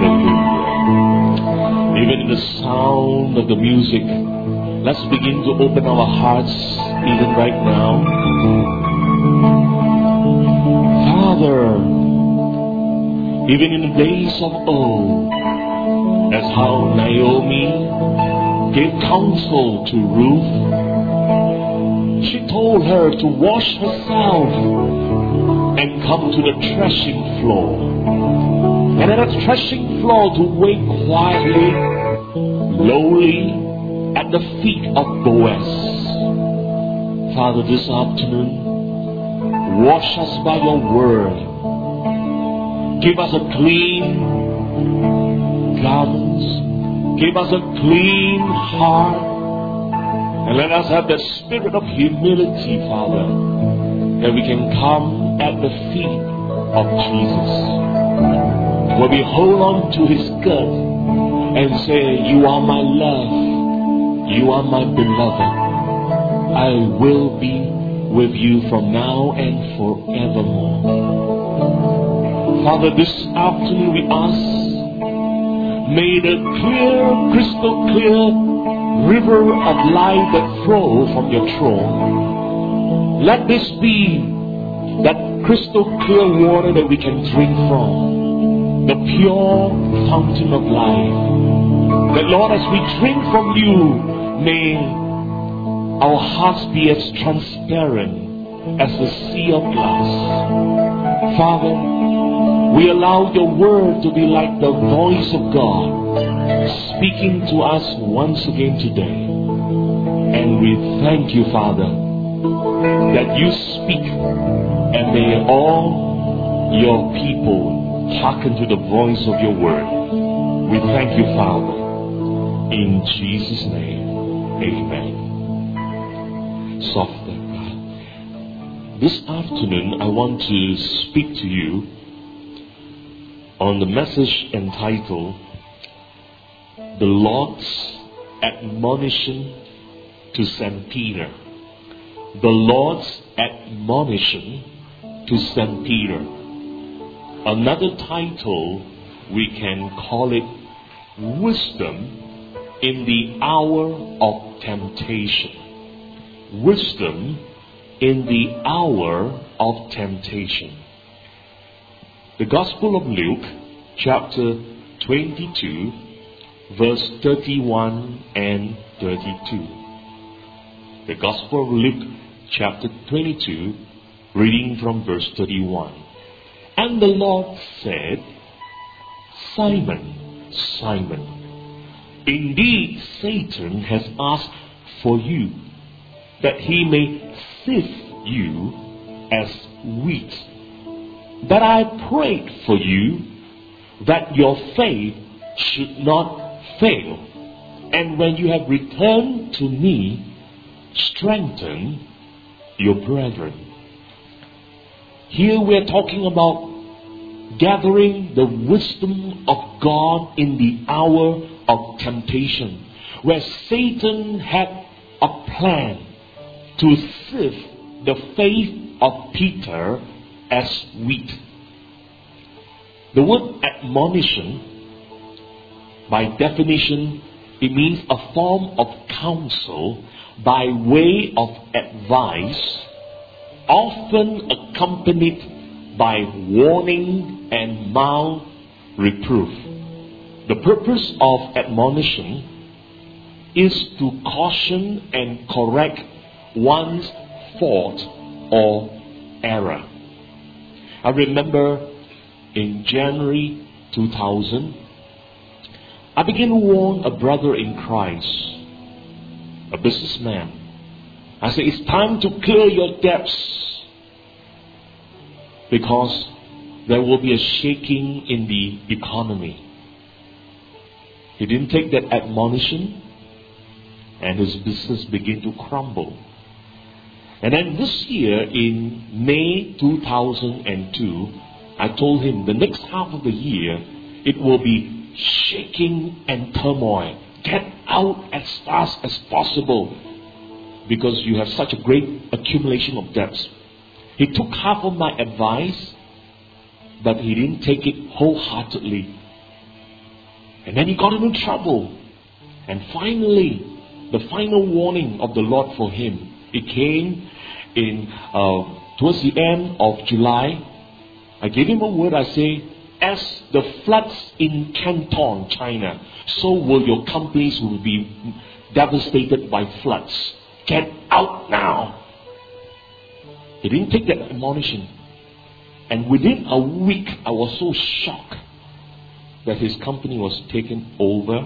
Hallelujah. Even in the sound of the music, let's begin to open our hearts even right now. Father, even in the days of old, as how Naomi gave counsel to Ruth, she told her to wash herself and come to the threshing floor. And at the threshing floor to wait quietly, lowly, at the feet of Boaz. Father, this afternoon, wash us by your word. Give us a clean garments. Give us a clean heart. And let us have the spirit of humility, Father, that we can come at the feet of Jesus. Where we hold on to his skirt and say, you are my love. You are my beloved. I will be with you from now and forevermore. Father, this afternoon we ask, may the clear, crystal clear river of life that flow from your throne, let this be that crystal clear water that we can drink from, the pure fountain of life. That Lord, as we drink from you, may our hearts be as transparent as the sea of glass. Father, we allow your word to be like the voice of God speaking to us once again today. And we thank you, Father, that you speak, and may all your people hearken to the voice of your word. We thank you, Father. In Jesus' name, amen. Softer. This afternoon, I want to speak to you on the message entitled, The Lord's Admonition to St. Peter. The Lord's Admonition to St. Peter. Another title, we can call it Wisdom in the Hour of Temptation. Wisdom in the Hour of Temptation. The Gospel of Luke, chapter 22, verse 31 and 32. The Gospel of Luke, chapter 22, reading from verse 31. And the Lord said, Simon, Simon, indeed Satan has asked for you, that he may sift you as wheat. But I prayed for you that your faith should not fail. And when you have returned to me, strengthen your brethren. Here we are talking about gathering the wisdom of God in the hour of temptation, where Satan had a plan to sift the faith of Peter as wheat. The word admonition, by definition, it means a form of counsel by way of advice, often accompanied by warning and mild reproof. The purpose of admonition is to caution and correct one's fault or error. I remember in January 2000, I began to warn a brother in Christ, a businessman. I said, it's time to clear your debts, because there will be a shaking in the economy. He didn't take that admonition, and his business began to crumble. And then this year, in May 2002, I told him the next half of the year, it will be shaking and turmoil. Get out as fast as possible, because you have such a great accumulation of debts. He took half of my advice, but he didn't take it wholeheartedly. And then he got into trouble. And finally, the final warning of the Lord for him, it came in towards the end of July. I gave him a word. I say, as the floods in Canton, China, so will your companies will be devastated by floods. Get out now. He didn't take that admonition. And within a week, I was so shocked that his company was taken over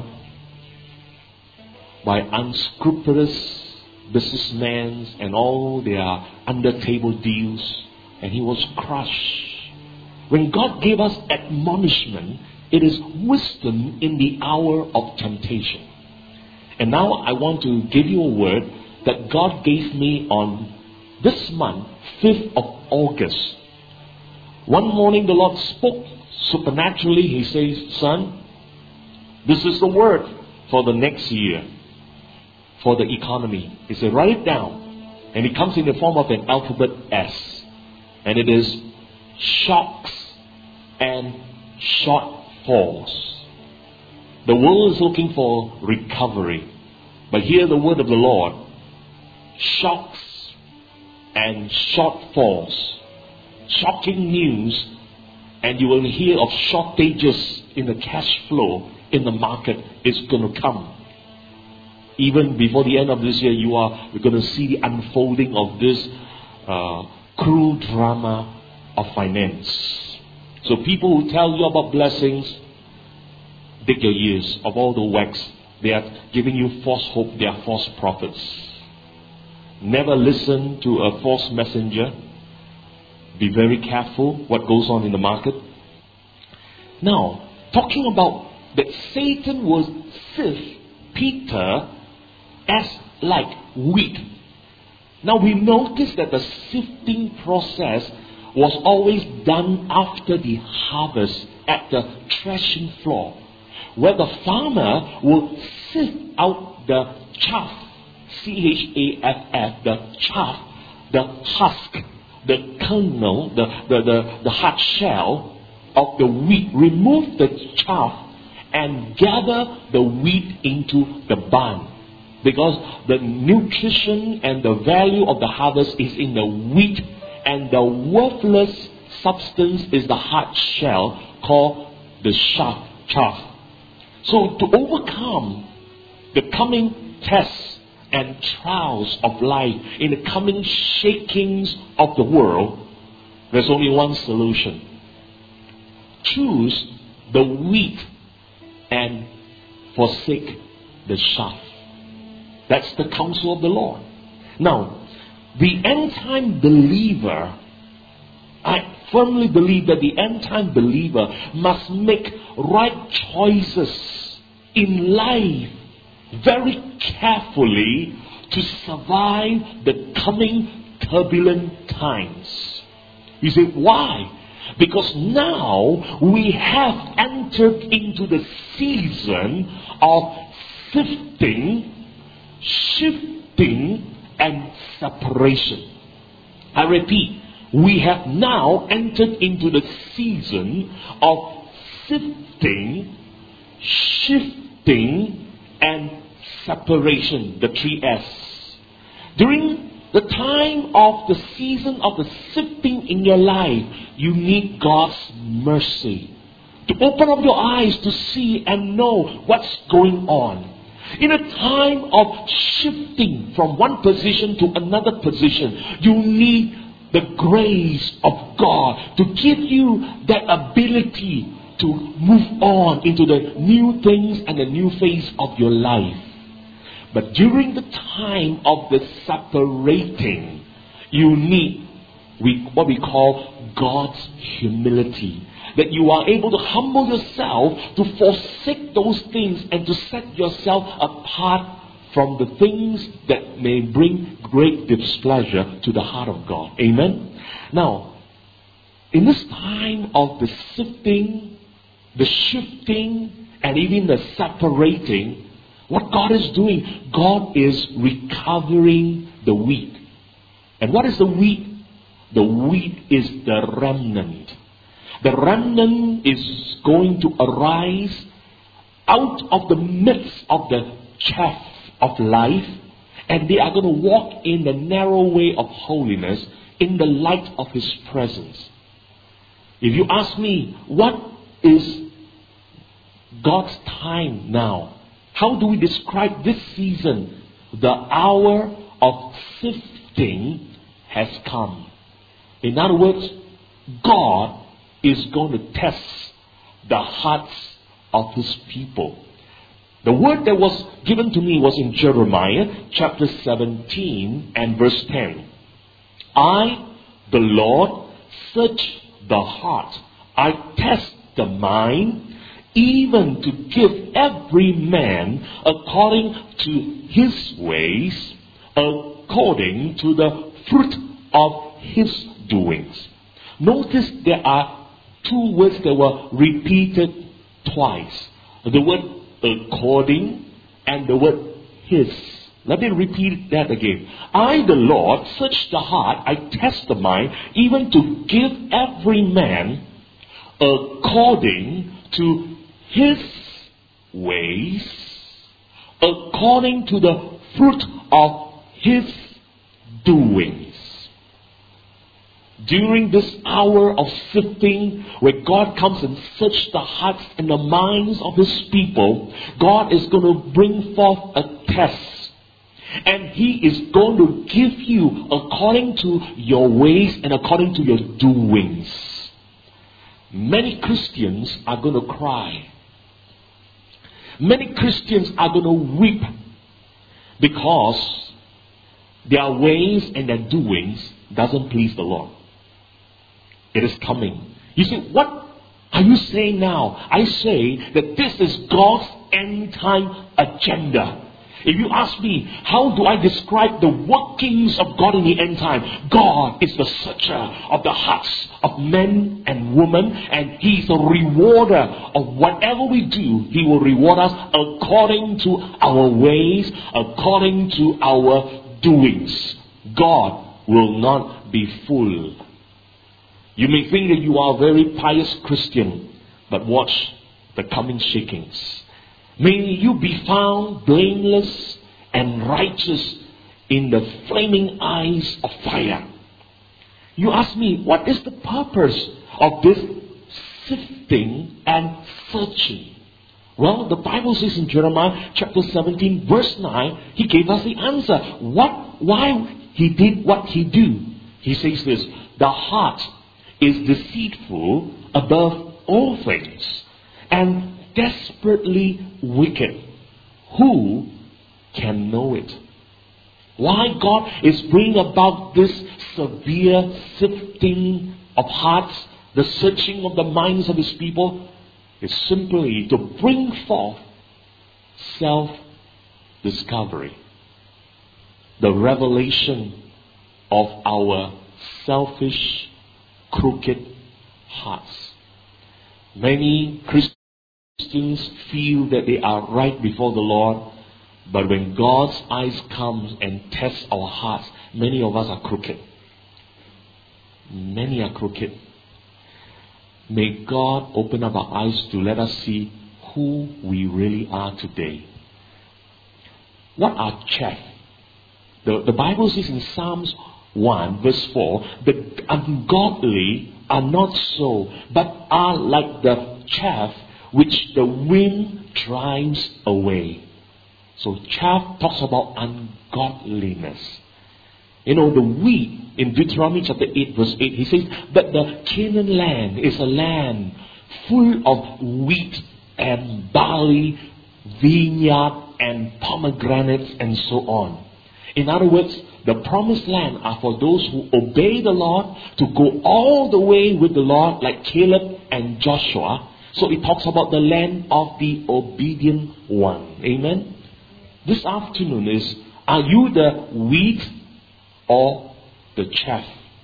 by unscrupulous businessmen and all their under-table deals, and he was crushed. When God gave us admonishment, it is wisdom in the hour of temptation. And now I want to give you a word that God gave me on this month, 5th of August. One morning the Lord spoke supernaturally. He says, son, this is the word for the next year, for the economy. He said, write it down. And it comes in the form of an alphabet S. And it is shocks and shortfalls. The world is looking for recovery. But hear the word of the Lord. Shocks and shortfalls. Shocking news, and you will hear of shortages in the cash flow in the market is going to come. Even before the end of this year, we're going to see the unfolding of this cruel drama of finance. So people who tell you about blessings, dig your ears of all the wax. They are giving you false hope. They are false prophets. Never listen to a false messenger. Be very careful what goes on in the market. Now, talking about that Satan will sift Peter as like wheat. Now we notice that the sifting process was always done after the harvest at the threshing floor, where the farmer will sift out the chaff, C-H-A-F-F, the chaff, the husk, the kernel, the hard shell of the wheat. Remove the chaff and gather the wheat into the barn. Because the nutrition and the value of the harvest is in the wheat, and the worthless substance is the hard shell called the chaff. So to overcome the coming tests and trials of life, in the coming shakings of the world, there's only one solution. Choose the wheat and forsake the chaff. That's the counsel of the Lord. Now, the end-time believer, I firmly believe that the end-time believer must make right choices in life very carefully to survive the coming turbulent times. You say, why? Because now we have entered into the season of sifting, shifting, and separation. I repeat, we have now entered into the season of sifting, shifting, and separation, the 3S. During the time of the season of the sifting in your life, you need God's mercy to open up your eyes to see and know what's going on. In a time of shifting from one position to another position, you need the grace of God to give you that ability to move on into the new things and the new phase of your life. But during the time of the separating, you need what we call God's humility. That you are able to humble yourself to forsake those things and to set yourself apart from the things that may bring great displeasure to the heart of God. Amen? Now, in this time of the sifting, the shifting, and even the separating, what God is doing, God is recovering the wheat. And what is the wheat? The wheat is the remnant. The remnant is going to arise out of the midst of the chaff of life, and they are going to walk in the narrow way of holiness in the light of His presence. If you ask me, what is God's time now? How do we describe this season? The hour of sifting has come. In other words, God is going to test the hearts of His people. The word that was given to me was in Jeremiah chapter 17 and verse 10. I, the Lord, search the heart. I test the mind, even to give every man according to his ways, according to the fruit of his doings. Notice there are two words that were repeated twice. The word according and the word his. Let me repeat that again. I, the Lord, search the heart, I test the mind, even to give every man according to his ways, according to the fruit of his doings. During this hour of sifting, where God comes and searches the hearts and the minds of His people, God is going to bring forth a test. And He is going to give you according to your ways and according to your doings. Many Christians are going to cry. Many Christians are going to weep because their ways and their doings doesn't please the Lord. It is coming. You say, what are you saying now? I say that this is God's end time agenda. If you ask me, how do I describe the workings of God in the end time? God is the searcher of the hearts of men and women, and He is a rewarder of whatever we do. He will reward us according to our ways, according to our doings. God will not be fooled. You may think that you are a very pious Christian, but watch the coming shakings. May you be found blameless and righteous in the flaming eyes of fire. You ask me, what is the purpose of this sifting and searching? Well, the Bible says in Jeremiah chapter 17 verse 9, He gave us the answer. Why He did what He do. He says this, the heart is deceitful above all things and desperately wicked. Who can know it? Why God is bringing about this severe sifting of hearts, the searching of the minds of His people, is simply to bring forth self-discovery. The revelation of our selfish, crooked hearts. Many Christians feel that they are right before the Lord, but when God's eyes comes and tests our hearts, many of us are crooked. Many are crooked. May God open up our eyes to let us see who we really are today. What are chaff? The Bible says in Psalms 1 verse 4, the ungodly are not so, but are like the chaff which the wind drives away. So chaff talks about ungodliness. You know, the wheat in Deuteronomy chapter 8 verse 8, he says that the Canaan land is a land full of wheat and barley, vineyard and pomegranates and so on. In other words, the promised land are for those who obey the Lord, to go all the way with the Lord like Caleb and Joshua. So it talks about the land of the obedient one. Amen? This afternoon is, are you the wheat or the chaff?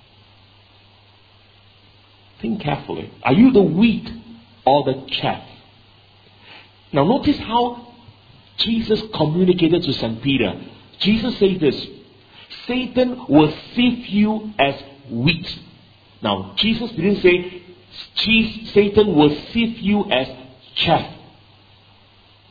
Think carefully. Are you the wheat or the chaff? Now notice how Jesus communicated to St. Peter. Jesus said this, Satan will sift you as wheat. Now, Jesus didn't say Satan will sift you as chaff.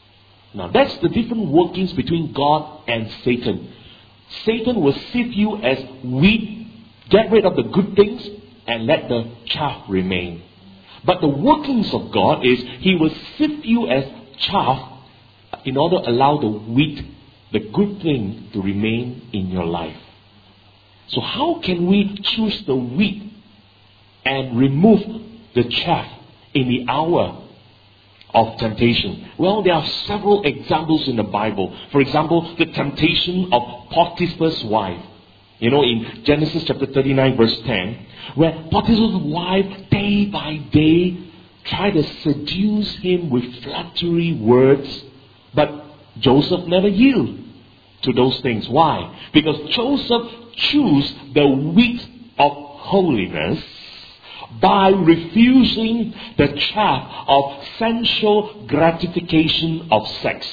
Now that's the different workings between God and Satan. Satan will sift you as wheat, get rid of the good things, and let the chaff remain. But the workings of God is He will sift you as chaff in order to allow the wheat, the good thing, to remain in your life. So how can we choose the wheat and remove the chaff in the hour of temptation? Well, there are several examples in the Bible. For example, the temptation of Potiphar's wife. You know, in Genesis chapter 39 verse 10, where Potiphar's wife day by day tried to seduce him with flattery words, but Joseph never yielded to those things. Why? Because Joseph chose the wheat of holiness by refusing the chaff of sensual gratification of sex.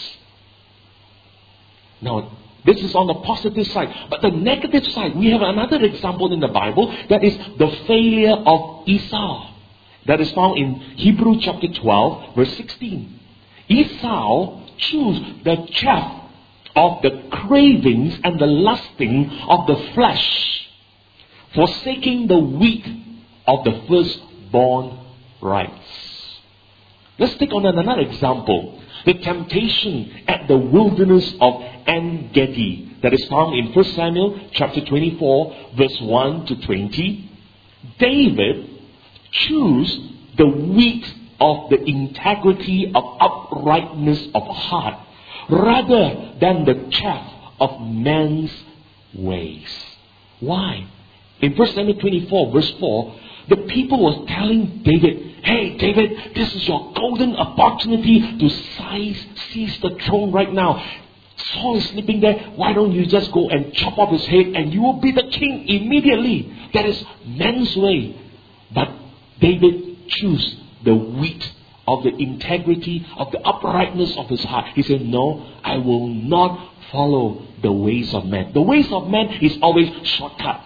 Now, this is on the positive side. But the negative side, we have another example in the Bible, that is the failure of Esau. That is found in Hebrews chapter 12, verse 16. Esau chose the chaff of the cravings and the lusting of the flesh, forsaking the wheat of the firstborn rights. Let's take on another example. The temptation at the wilderness of En-Gedi, that is found in 1 Samuel chapter 24, verse 1 to 20. David chose the wheat of the integrity of uprightness of heart, rather than the chaff of man's ways. Why? In 1 Samuel 24, verse 4, the people was telling David, "Hey David, this is your golden opportunity to seize the throne right now. Saul is sleeping there. Why don't you just go and chop off his head and you will be the king immediately?" That is man's way. But David chose the wheat of the integrity, of the uprightness of his heart. He said, "No, I will not follow the ways of man." The ways of man is always shortcut.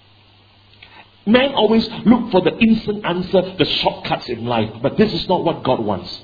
Man always look for the instant answer, the shortcuts in life. But this is not what God wants.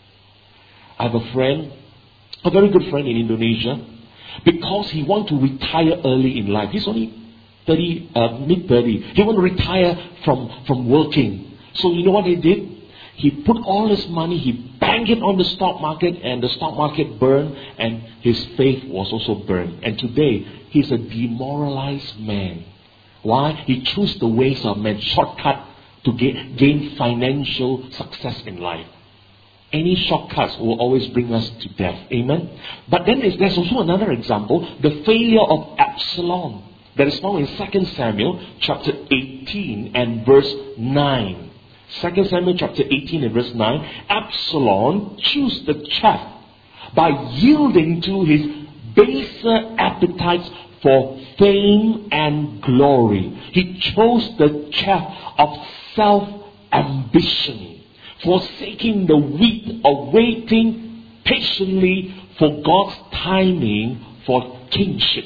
I have a friend, a very good friend in Indonesia, because he wants to retire early in life. He's only mid-30. He wants to retire from working. So you know what he did? He put all his money, he banked it on the stock market, and the stock market burned, and his faith was also burned. And today, he's a demoralized man. Why? He chose the ways of man, shortcut to gain financial success in life. Any shortcuts will always bring us to death. Amen? But then there's also another example, the failure of Absalom. That is found in 2 Samuel chapter 18 and verse 9. 2 Samuel chapter 18 and verse 9. Absalom chose the chaff by yielding to his baser appetites for fame and glory. He chose the chaff of self-ambition, forsaking the wheat of waiting patiently for God's timing for kingship.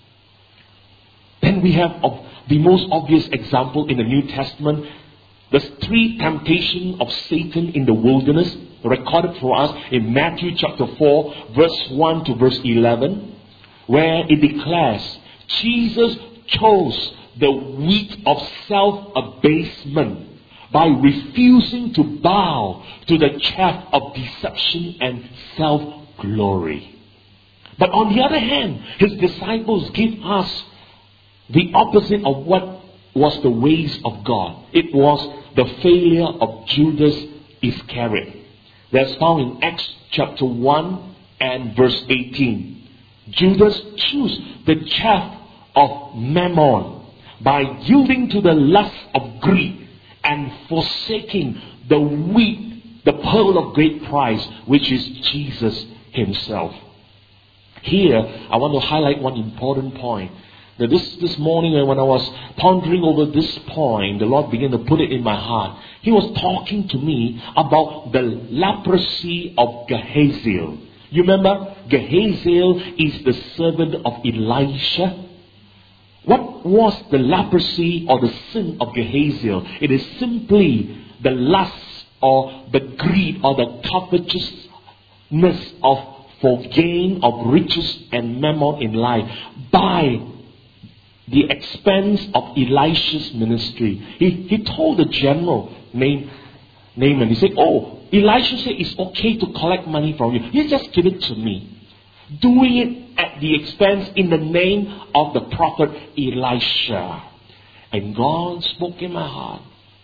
Then we have the most obvious example in the New Testament, the three temptations of Satan in the wilderness, recorded for us in Matthew chapter 4, verse 1 to verse 11, where it declares, Jesus chose the wheat of self-abasement by refusing to bow to the chaff of deception and self-glory. But on the other hand, his disciples give us the opposite of what was the ways of God. It was the failure of Judas Iscariot. That's found in Acts chapter 1 and verse 18. Judas chose the chaff of mammon by yielding to the lust of greed and forsaking the wheat, the pearl of great price, which is Jesus himself. Here, I want to highlight one important point. That this morning when I was pondering over this point, the Lord began to put it in my heart. He was talking to me about the leprosy of Gehazi. You remember, Gehazi is the servant of Elisha. What was the leprosy or the sin of Gehazi? It is simply the lust or the greed or the covetousness of for gain of riches and mammon in life by the expense of Elisha's ministry. He told the general named Naaman, he said, oh, Elisha said it's okay to collect money from you. You just give it to me. Doing it at the expense in the name of the prophet Elisha. And God spoke in my heart.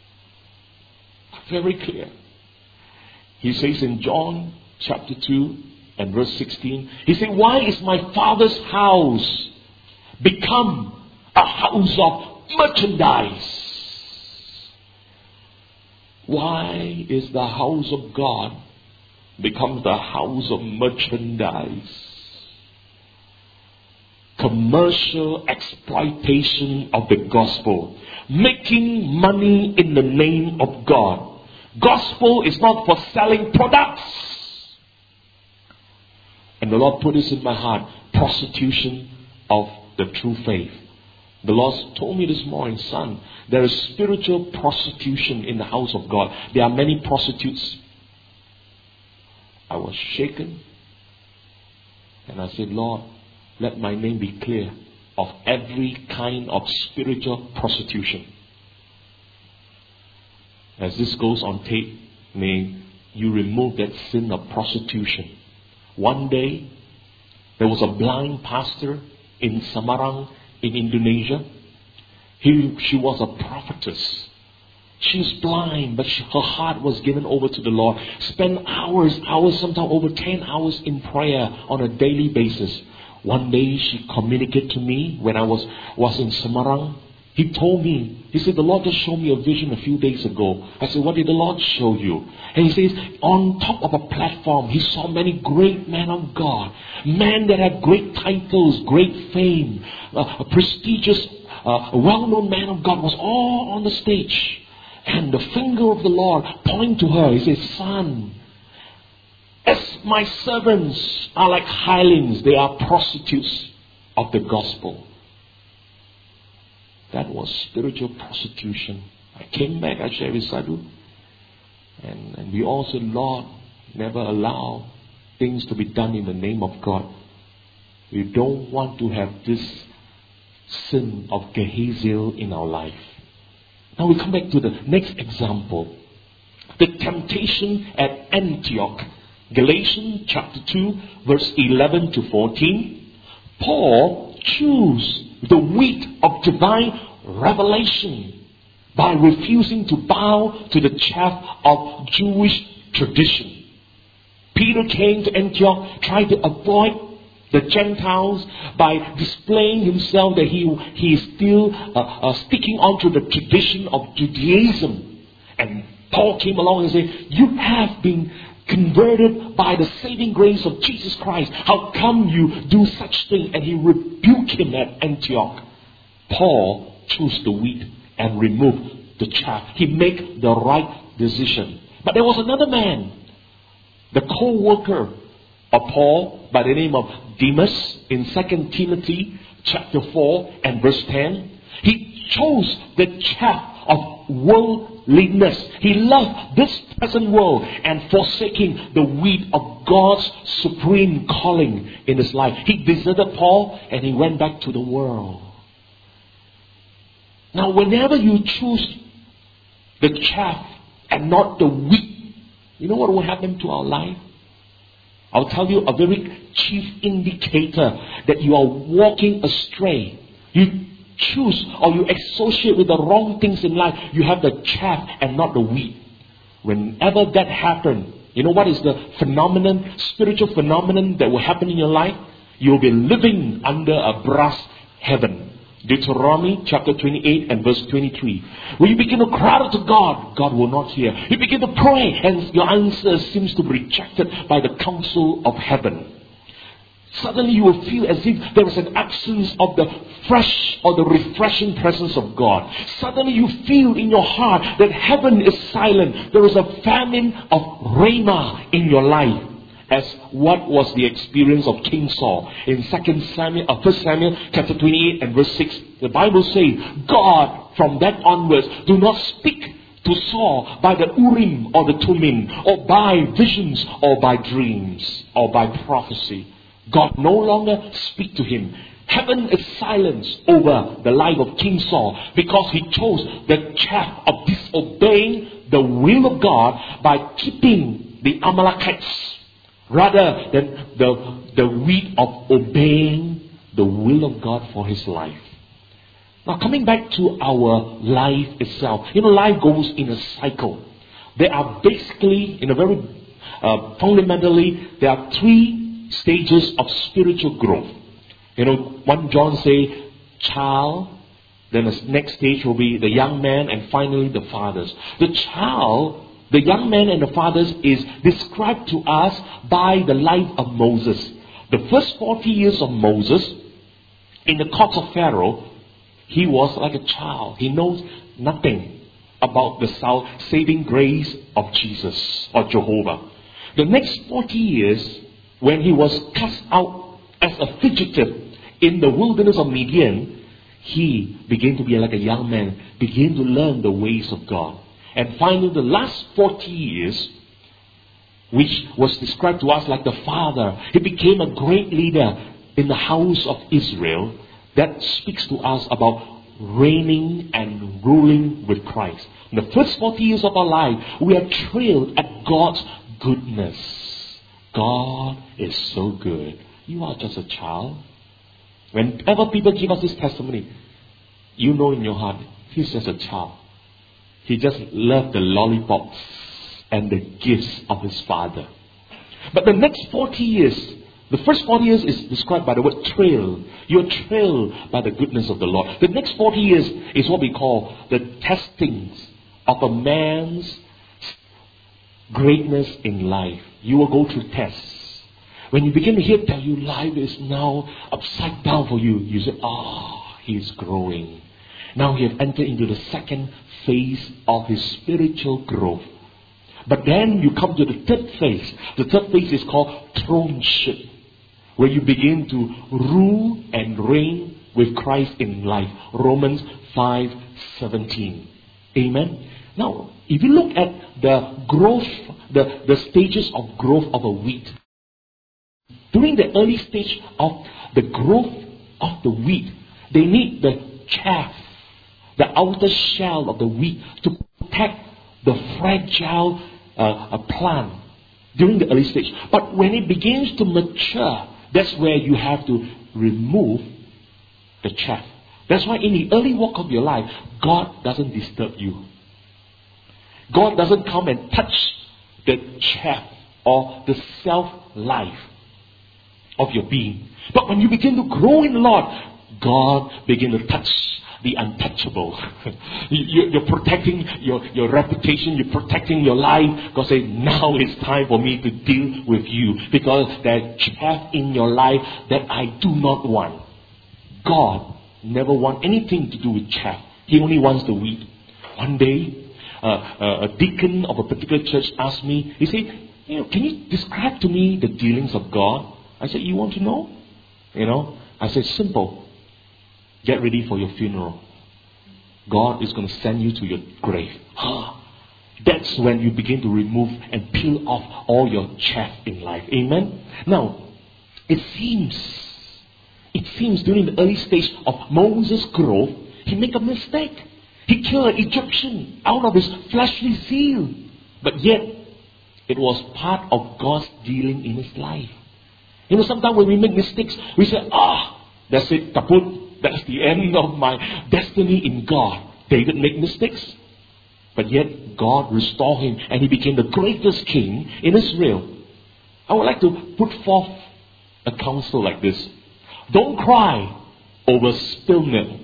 Very clear. He says in John chapter 2 and verse 16, he said, why is my father's house become a house of merchandise? Why is the house of God become the house of merchandise? Commercial exploitation of the gospel. Making money in the name of God. Gospel is not for selling products. And the Lord put this in my heart. Prostitution of the true faith. The Lord told me this morning, son, there is spiritual prostitution in the house of God. There are many prostitutes. I was shaken. And I said, Lord, let my name be clear of every kind of spiritual prostitution. As this goes on tape, may you remove that sin of prostitution. One day, there was a blind pastor in Semarang in Indonesia. She was a prophetess. She was blind, but her heart was given over to the Lord. Spent hours, sometimes over 10 hours in prayer on a daily basis. One day she communicated to me when I was in Semarang. He told me, he said, the Lord just showed me a vision a few days ago. I said, what did the Lord show you? And he says, on top of a platform, he saw many great men of God. Men that had great titles, great fame, a prestigious, well-known man of God was all on the stage. And the finger of the Lord pointed to her. He says, son, as my servants are like hirelings, they are prostitutes of the gospel. That was spiritual prostitution. I came back, I shared with Sadhu. And we all said, Lord, never allow things to be done in the name of God. We don't want to have this sin of Gehazi in our life. Now we come back to the next example. The temptation at Antioch. Galatians chapter 2, verse 11 to 14. Paul chose the wheat of divine revelation by refusing to bow to the chaff of Jewish tradition. Peter came to Antioch, tried to avoid the Gentiles by displaying himself that he is still sticking on to the tradition of Judaism. And Paul came along and said, you have been converted by the saving grace of Jesus Christ. How come you do such thing? And he rebuked him at Antioch. Paul chose the wheat and removed the chaff. He made the right decision. But there was another man, the co-worker of Paul by the name of Demas in 2 Timothy chapter 4 and verse 10. He chose the chaff of worldliness. He loved this present world and forsaking the wheat of God's supreme calling in his life. He deserted Paul and he went back to the world. Now, whenever you choose the chaff and not the wheat, you know what will happen to our life? I'll tell you a very chief indicator that you are walking astray. You choose or you associate with the wrong things in life. You have the chaff and not the wheat. Whenever that happens, you know what is the phenomenon, spiritual phenomenon that will happen in your life? You'll be living under a brass heaven. Deuteronomy chapter 28 and verse 23. When you begin to cry out to God, God will not hear. You begin to pray and your answer seems to be rejected by the council of heaven. Suddenly you will feel as if there is an absence of the fresh or the refreshing presence of God. Suddenly you feel in your heart that heaven is silent. There is a famine of rhema in your life. As what was the experience of King Saul. In 1 Samuel chapter 28 and verse 6, the Bible says, God from that onwards do not speak to to Saul by the Urim or the Thummim, or by visions, or by dreams, or by prophecy. God no longer speaks to him. Heaven is silence over the life of King Saul because he chose the chaff of disobeying the will of God by keeping the Amalekites rather than the wheat of obeying the will of God for his life. Now coming back to our life itself, life goes in a cycle. There are basically, fundamentally, there are 3 stages of spiritual growth. 1 John say child, then the next stage will be the young man, and finally the fathers. The child, the young man and the fathers is described to us by the life of Moses. The first 40 years of Moses in the courts of Pharaoh, he was like a child. He knows nothing about the saving grace of Jesus or Jehovah. The next 40 years, when he was cast out as a fugitive in the wilderness of Midian, he began to be like a young man, began to learn the ways of God. And finally, the last 40 years, which was described to us like the father, he became a great leader in the house of Israel. That speaks to us about reigning and ruling with Christ. In the first 40 years of our life, we are thrilled at God's goodness. God is so good. You are just a child. Whenever people give us this testimony, you know in your heart, he's just a child. He just loved the lollipops and the gifts of his father. But the next 40 years, the first 40 years is described by the word thrill. You're thrilled by the goodness of the Lord. The next 40 years is what we call the testings of a man's greatness in life. You will go through tests. When you begin to hear that your life is now upside down for you, you say, he's growing. Now he has entered into the second phase of his spiritual growth. But then you come to the third phase. The third phase is called throneship, where you begin to rule and reign with Christ in life. Romans 5:17. Amen. Now, if you look at the growth, the stages of growth of a wheat, during the early stage of the growth of the wheat, they need the chaff, the outer shell of the wheat, to protect the fragile plant during the early stage. But when it begins to mature, that's where you have to remove the chaff. That's why in the early walk of your life, God doesn't disturb you. God doesn't come and touch the chaff or the self-life of your being. But when you begin to grow in the Lord, God begins to touch the untouchable. You're protecting your reputation. You're protecting your life. God says, now it's time for me to deal with you, because there's chaff in your life that I do not want. God never wants anything to do with chaff. He only wants the wheat. One day, a deacon of a particular church asked me, he said, can you describe to me the dealings of God? I said, you want to know? I said, simple. Get ready for your funeral. God is going to send you to your grave. That's when you begin to remove and peel off all your chaff in life. Amen? Now, it seems during the early stage of Moses' growth, he made a mistake. He killed an Egyptian out of his fleshly zeal. But yet, it was part of God's dealing in his life. Sometimes when we make mistakes, we say, that's it, kaput. That's the end of my destiny in God. David made mistakes, but yet God restored him and he became the greatest king in Israel. I would like to put forth a counsel like this. Don't cry over spilled milk.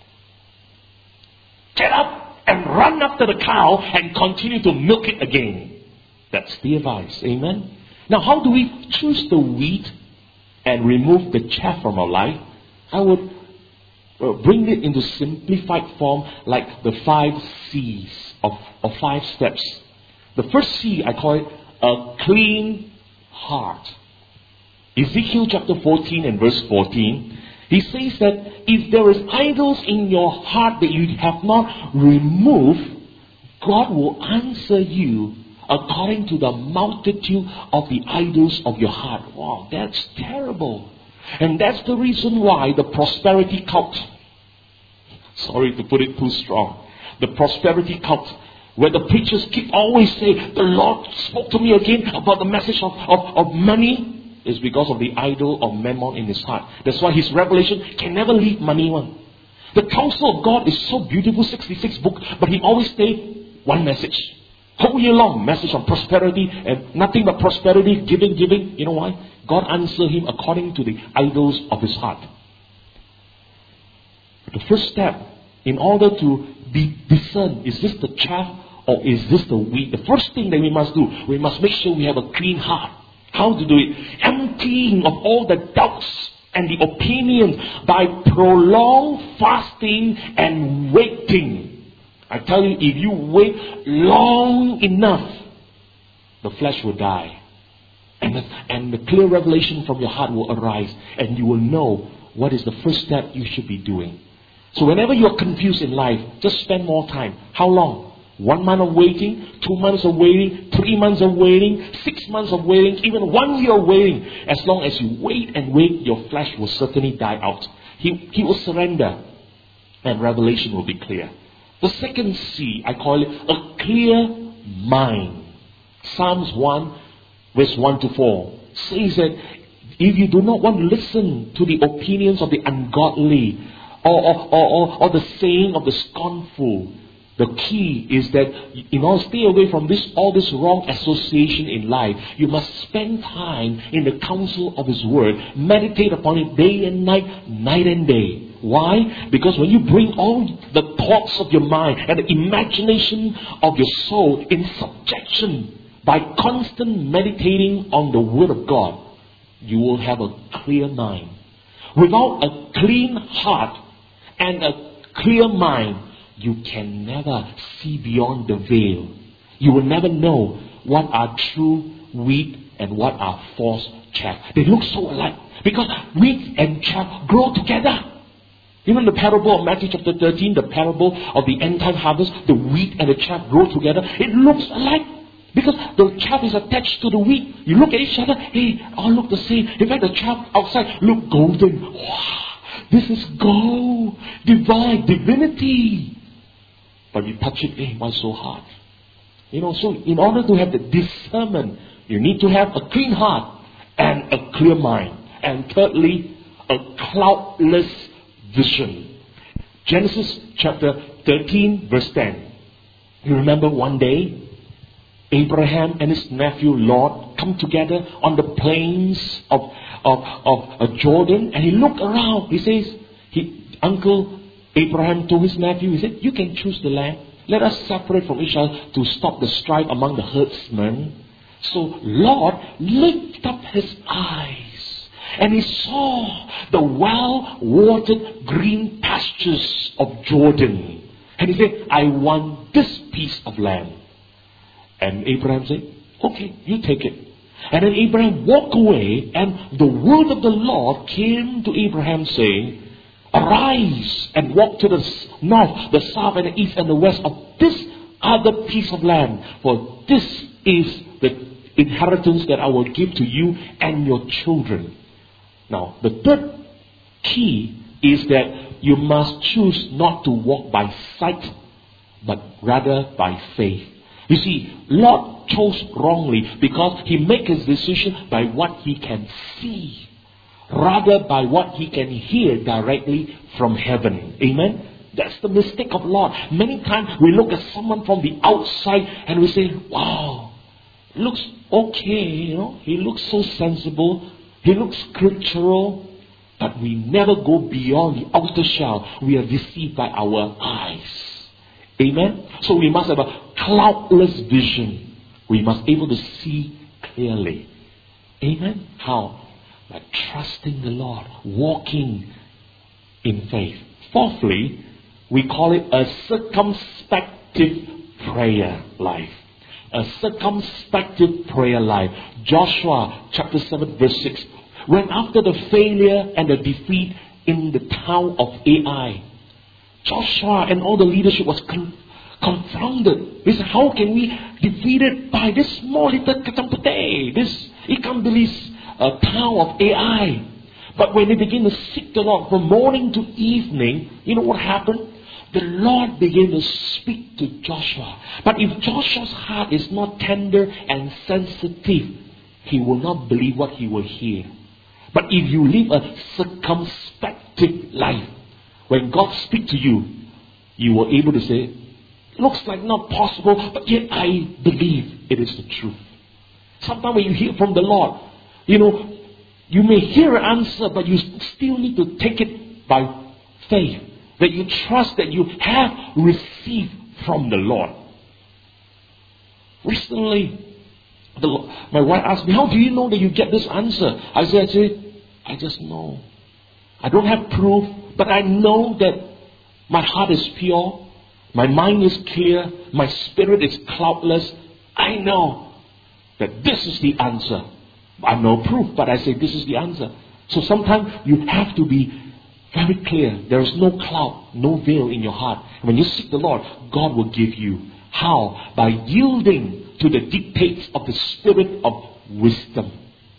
Get up and run after the cow and continue to milk it again. That's the advice. Amen? Now, how do we choose the wheat and remove the chaff from our life? I would bring it into simplified form like the 5 C's of 5 steps. The first C, I call it a clean heart. Ezekiel chapter 14 and verse 14, he says that if there is idols in your heart that you have not removed, God will answer you according to the multitude of the idols of your heart. Wow, that's terrible. And that's the reason why the prosperity cult, sorry to put it too strong, the prosperity cult, where the preachers keep always say, the Lord spoke to me again about the message of money, is because of the idol of mammon in his heart. That's why his revelation can never leave money one. The counsel of God is so beautiful, 66 books, but he always stay one message. Whole year long, message on prosperity and nothing but prosperity, giving. You know why? God answered him according to the idols of his heart. The first step, in order to be discerned, is this the chaff or is this the wheat? The first thing that we must do, we must make sure we have a clean heart. How to do it? Emptying of all the doubts and the opinions by prolonged fasting and waiting. I tell you, if you wait long enough, the flesh will die. And the clear revelation from your heart will arise. And you will know what is the first step you should be doing. So whenever you are confused in life, just spend more time. How long? 1 month of waiting, 2 months of waiting, 3 months of waiting, 6 months of waiting, even 1 year of waiting. As long as you wait and wait, your flesh will certainly die out. He will surrender. And revelation will be clear. The second C, I call it a clear mind. Psalms 1, verse 1 to 4 says that if you do not want to listen to the opinions of the ungodly or the saying of the scornful, the key is that in order to stay away from all this wrong association in life, you must spend time in the counsel of His Word. Meditate upon it day and night, night and day. Why? Because when you bring all the thoughts of your mind and the imagination of your soul in subjection by constant meditating on the Word of God, you will have a clear mind. Without a clean heart and a clear mind, you can never see beyond the veil. You will never know what are true wheat and what are false chaff. They look so alike because wheat and chaff grow together. Even the parable of Matthew chapter 13, the parable of the end time harvest, the wheat and the chaff grow together. It looks alike because the chaff is attached to the wheat. You look at each other, hey, all look the same. In fact, the chaff outside look golden. Wow, this is gold, divine, divinity. But you touch it, hey, why so hard? So in order to have the discernment, you need to have a clean heart and a clear mind. And thirdly, a cloudless vision. Genesis chapter 13, verse 10. You remember one day, Abraham and his nephew Lot come together on the plains of Jordan, and he looked around. He says, Uncle Abraham told his nephew, he said, you can choose the land. Let us separate from each other to stop the strife among the herdsmen. So Lot lifted up his eyes and he saw the well-watered green pastures of Jordan. And he said, I want this piece of land. And Abraham said, okay, you take it. And then Abraham walked away, and the word of the Lord came to Abraham saying, arise and walk to the north, the south, and the east, and the west of this other piece of land. For this is the inheritance that I will give to you and your children. Now, the third key is that you must choose not to walk by sight, but rather by faith. You see, Lot chose wrongly because he made his decision by what he can see, rather by what he can hear directly from heaven. Amen? That's the mistake of Lot. Many times we look at someone from the outside and we say, wow, looks okay, he looks so sensible, he looks scriptural, but we never go beyond the outer shell. We are deceived by our eyes. Amen? So we must have a cloudless vision. We must be able to see clearly. Amen? How? By trusting the Lord, walking in faith. Fourthly, we call it a circumspective prayer life. A circumspective prayer life. Joshua chapter 7 verse 6. When after the failure and the defeat in the town of Ai, Joshua and all the leadership was confounded. We say, how can we defeat it by this small little Katampate, this Ikambilis town of Ai? But when they begin to seek the Lord from morning to evening, you know what happened? The Lord began to speak to Joshua. But if Joshua's heart is not tender and sensitive, he will not believe what he will hear. But if you live a circumspective life, when God speaks to you, you were able to say, looks like not possible, but yet I believe it is the truth. Sometimes when you hear from the Lord, you may hear an answer, but you still need to take it by faith. That you trust that you have received from the Lord. Recently, my wife asked me, how do you know that you get this answer? I said, I just know. I don't have proof, but I know that my heart is pure, my mind is clear, my spirit is cloudless. I know that this is the answer. I have no proof, but I say this is the answer. So sometimes you have to be very clear. There is no cloud, no veil in your heart. When you seek the Lord, God will give you. How? By yielding to the dictates of the spirit of wisdom.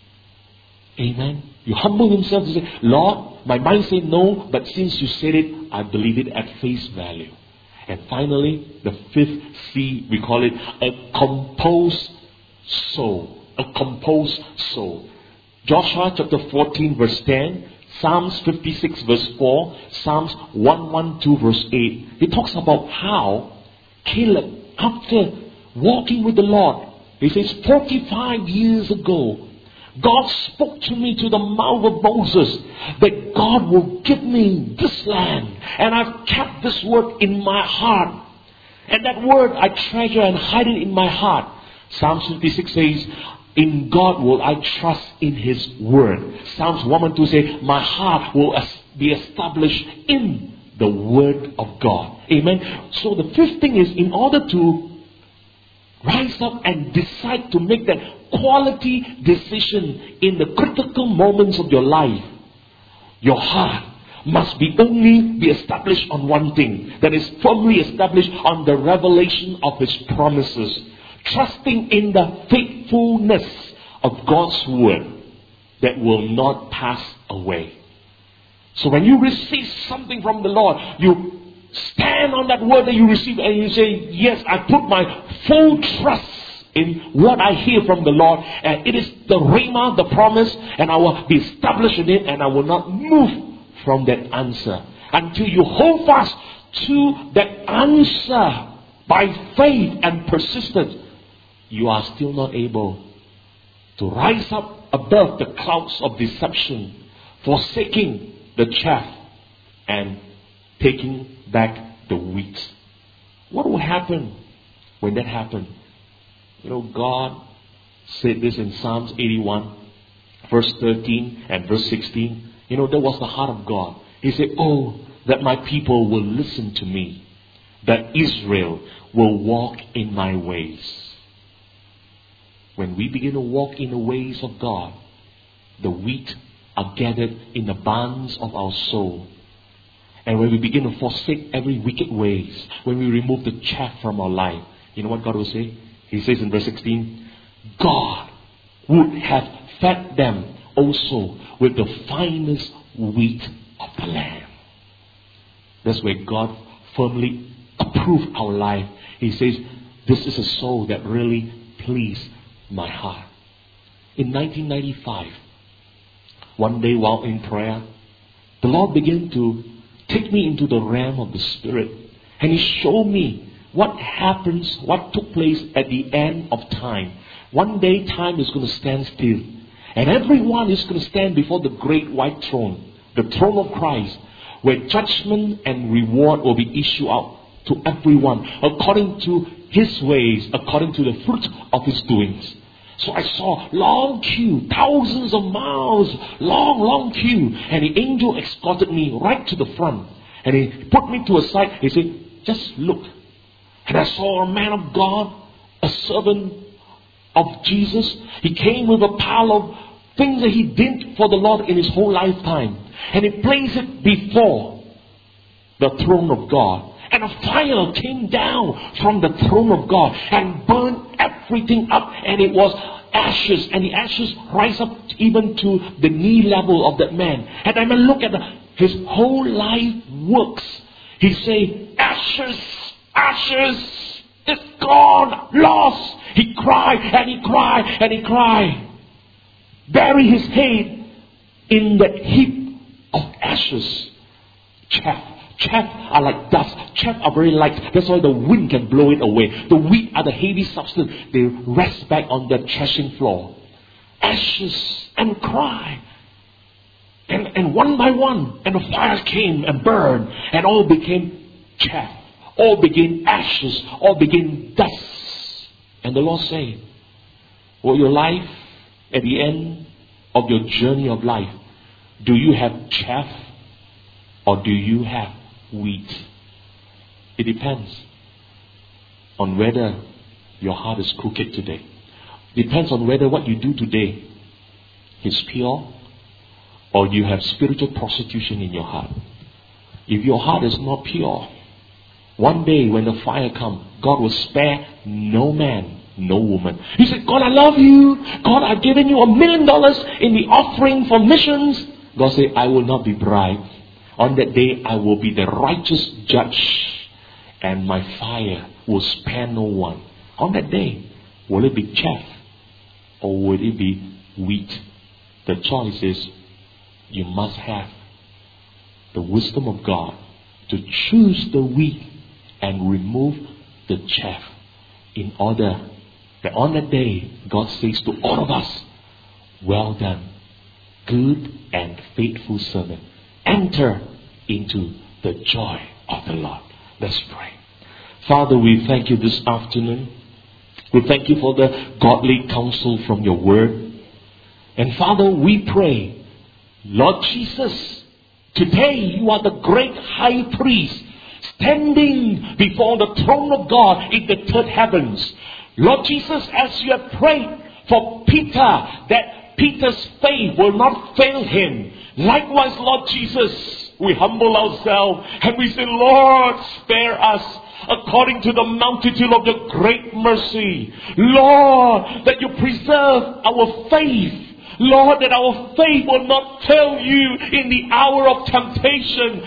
Amen. You humble himself to say, Lord, my mind said no, but since you said it, I believe it at face value. And finally, the fifth C, we call it a composed soul. A composed soul. Joshua chapter 14 verse 10, Psalms 56 verse 4, Psalms 112 verse 8. It talks about how Caleb, after walking with the Lord, he says 45 years ago, God spoke to me to the mouth of Moses that God will give me this land. And I've kept this word in my heart. And that word I treasure and hide it in my heart. Psalms 56 says, in God will I trust in His word. Psalms 112 says, my heart will be established in the word of God. Amen. So the fifth thing is, in order to rise up and decide to make that quality decision in the critical moments of your life, your heart must only be established on one thing, that is firmly established on the revelation of His promises, trusting in the faithfulness of God's word that will not pass away. So when you receive something from the Lord, you stand on that word that you receive and you say, yes, I put my full trust in what I hear from the Lord, and it is the rhema, the promise, and I will be established in it, and I will not move from that answer until you hold fast to that answer by faith and persistence. You are still not able to rise up above the clouds of deception, forsaking the chaff and taking back the wheat. What will happen when that happens? God said this in Psalms 81, verse 13 and verse 16. That was the heart of God. He said, oh, that my people will listen to me, that Israel will walk in my ways. When we begin to walk in the ways of God, the wheat are gathered in the barns of our soul. And when we begin to forsake every wicked ways, when we remove the chaff from our life, you know what God will say? He says in verse 16, God would have fed them also with the finest wheat of the land. That's where God firmly approved our life. He says, this is a soul that really pleased my heart. In 1995, one day while in prayer, the Lord began to take me into the realm of the Spirit. And He showed me what happens, what took place at the end of time. One day time is going to stand still. And everyone is going to stand before the great white throne, the throne of Christ, where judgment and reward will be issued out to everyone according to his ways, according to the fruit of his doings. So I saw long queue, thousands of miles, long queue. And the angel escorted me right to the front. And he put me to a side. He said, just look. And I saw a man of God, a servant of Jesus. He came with a pile of things that he did for the Lord in his whole lifetime. And he placed it before the throne of God. And a fire came down from the throne of God and burned everything up. And it was ashes. And the ashes rise up even to the knee level of that man. And I mean, look at his whole life works. He say, ashes, ashes, it's gone, lost. He cried and he cried and he cried. Bury his head in the heap of ashes. Chaff. Chaff are like dust. Chaff are very light. That's why the wind can blow it away. The wheat are the heavy substance. They rest back on the threshing floor. Ashes and cry. And one by one, and the fire came and burned, and all became chaff. All became ashes. All became dust. And the Lord said, will your life, at the end of your journey of life, do you have chaff or do you have wheat? It depends on whether your heart is crooked today. Depends on whether what you do today is pure or you have spiritual prostitution in your heart. If your heart is not pure, one day when the fire comes, God will spare no man, no woman. He said, God, I love you. God, I've given you $1 million in the offering for missions. God said, I will not be bribed. On that day, I will be the righteous judge, and my fire will spare no one. On that day, will it be chaff or will it be wheat? The choice is, you must have the wisdom of God to choose the wheat and remove the chaff, in order that on that day, God says to all of us, well done, good and faithful servant. Enter into the joy of the Lord. Let's pray. Father, we thank you this afternoon. We thank you for the godly counsel from your word. And Father, we pray, Lord Jesus, today you are the great high priest standing before the throne of God in the third heavens. Lord Jesus, as you have prayed for Peter, that Peter's faith will not fail him. Likewise, Lord Jesus, we humble ourselves and we say, Lord, spare us according to the multitude of your great mercy. Lord, that you preserve our faith. Lord, that our faith will not fail you in the hour of temptation.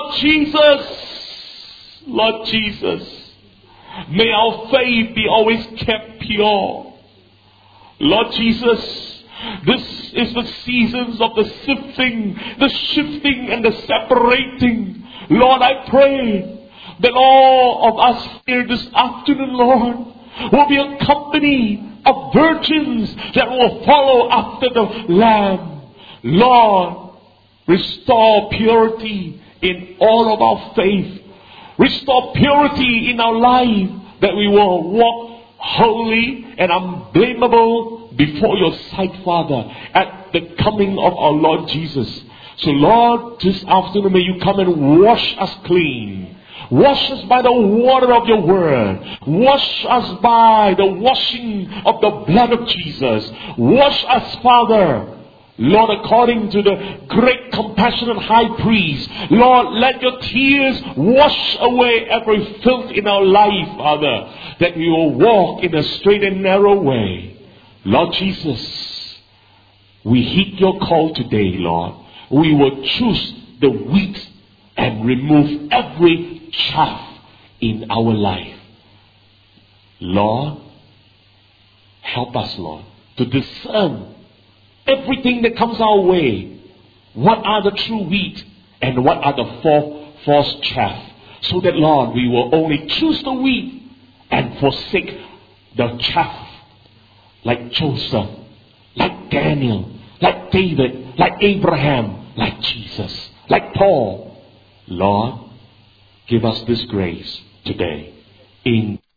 Lord Jesus, may our faith be always kept pure. Lord Jesus, this is the seasons of the sifting, the shifting and the separating. Lord, I pray that all of us here this afternoon, Lord, will be a company of virgins that will follow after the Lamb. Lord, restore purity in all of our faith. Restore purity in our life, that we will walk holy and unblameable before your sight, Father, at the coming of our Lord Jesus. So Lord, this afternoon may you come and wash us clean. Wash us by the water of your word. Wash us by the washing of the blood of Jesus. Wash us, Father, Lord, according to the great compassionate high priest. Lord, let your tears wash away every filth in our life, Father, that we will walk in a straight and narrow way. Lord Jesus, we heed your call today, Lord. We will choose the wheat and remove every chaff in our life. Lord, help us, Lord, to discern everything that comes our way. What are the true wheat and what are the false chaff? So that, Lord, we will only choose the wheat and forsake the chaff. Like Joseph, like Daniel, like David, like Abraham, like Jesus, like Paul. Lord, give us this grace today. In